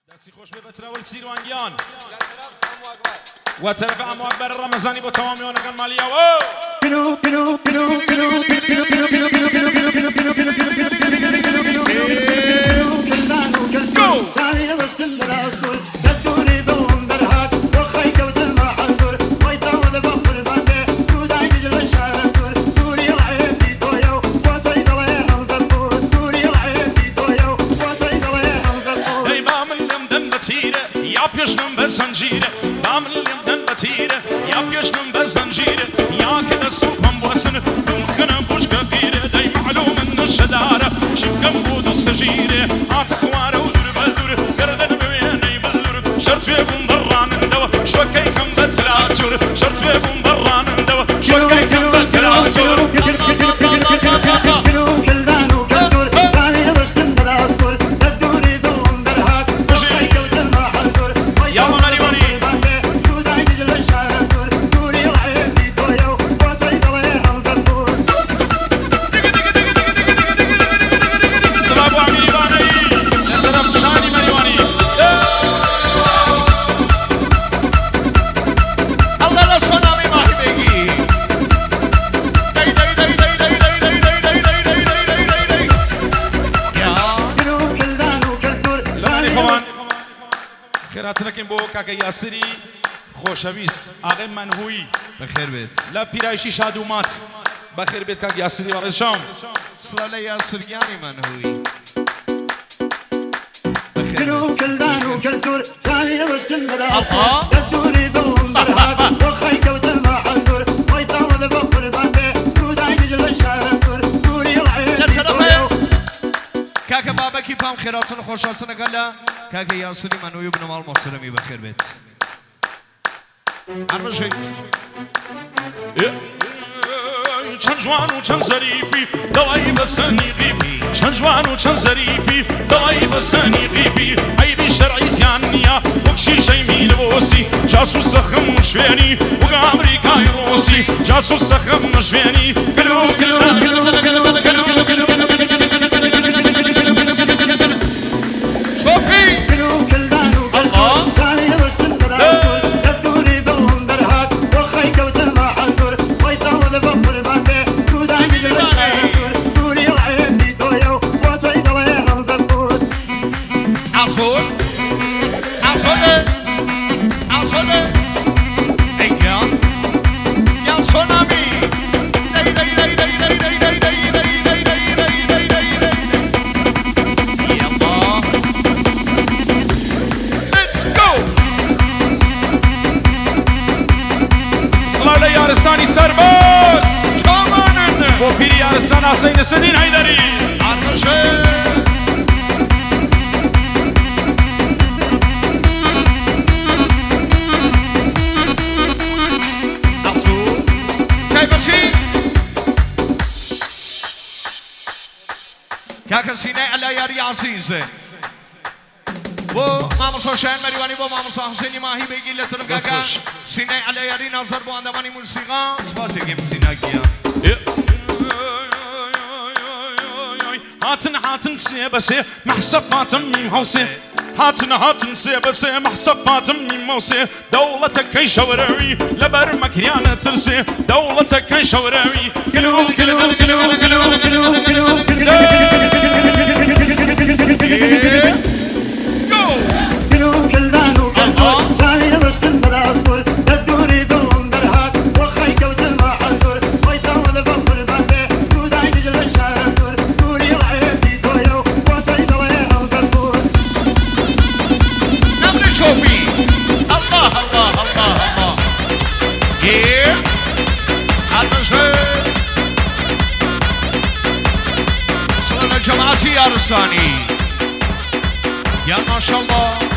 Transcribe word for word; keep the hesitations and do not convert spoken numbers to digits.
دستی خوش به بتراول سیروانگیان و طرف امو اکبر رمضانی با تمامی آنگان مالیا yapıyorsun be zincire Damlıyım den batire yapıyorsun be zincire Ya kede supan basını Dımkını buçka gire Dey ma'lumun nşedara Şıkkım budu sejire Atık vare udur beldur Gerden müyene beldur Şart ve bumbarranın deva Şokayken betlatür Şart ve bumbarranın deva Şokayken betlatür خیراتنکیم بو کاک یاسری خوشویست آقای منهوی بخیر بیت لا پیرایشی شادومات بخیر بیت کاک یاسری آقای شام سلاله یاسریانی منهوی كلو كلدان وكلسور ثانية وسكن بالعصر يبدوني دوم برهاب وخيك وتلمع حزور ويطاول بقر بانبي وداي نجل الشارسور دوري العين كاكا بابا كي بام خيراتنا خوشاتنا قال كاكا ياسري منوي ابن مال محترمي بخير بيت عرب جيت چند جوان و چند ظریفی دوایی بسنی غیبی چند جوان و چند ظریفی دوایی بسنی غیبی عیبی شرعیتیان نیا وکشی شیمی لبوسی جاسوس سخم مشوینی وگا امریکای روسی جاسوس سخم مشوینی گلو گلو گلو گلو گلو گلو گلو گلو شوفي كلو كلدان وكلسور ثانية وسكن بالعصر يبدوني دوم برهاب وخيك وتلمع حزور ويطاول بقر بانبي وداي نجل الشارسور دوري العين دي تويو وطيد الله رمزة عصور عصور عصور ايان يا سونامي یارستانی سرباز چامانن با پیری یارستان حسین سدین حیدری عرشه عصور تایبچی كاكا سيناء على ياري عزيزه و ماموس حسین مریوانی با ماموس حسینی ماهی بگی لطفاً كاكا سيناء على ياري نظر بو اندوانی موسیقا سپاسی گیم سيناء گیا هاتن هاتن سي بس محسب ماتم ميم هوسي هاتن هاتن سي بس محسب ماتم ميم هوسي دولتك كي شوراوي لبر مكريانة ترسي دولتك كي شوراوي قلو قلو قلو قلو قلو قلو كلو كلدان وكلسور ثانية وسكن بالعصر يبدوني دوم برهاب وخيك وتلمع حزور ويطاول بقر بانبي وداي نجل الشارسور دوري العين دي تويو وطيد الله رمزة نمر شوفي الله الله الله الله yeah عرشه صلى جماعتي يا رساني يا ما شاء الله